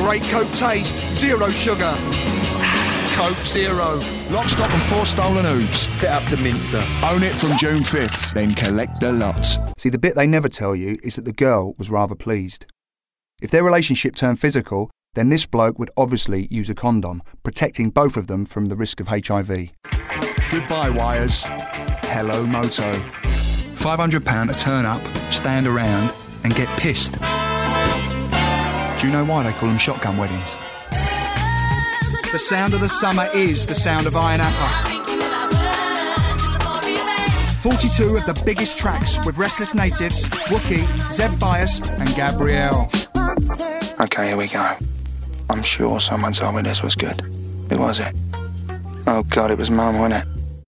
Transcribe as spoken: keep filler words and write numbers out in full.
Great Coke taste, zero sugar. Coke Zero. Lock, stock and four stolen hooves. Set up the mincer. Own it from June fifth, then collect the lots. See, the bit they never tell you is that the girl was rather pleased. If their relationship turned physical, then this bloke would obviously use a condom, protecting both of them from the risk of H I V. Goodbye, wires. Hello, moto. five hundred pounds to turn up, stand around and get pissed. Do you know why they call them shotgun weddings? The sound of the summer is the sound of Iron Appa. forty-two of the biggest tracks with Restless Natives, Wookie, Zeb Bias and Gabrielle. Okay, here we go. I'm sure someone told me this was good. Who was it? Oh God, it was Mum, wasn't it?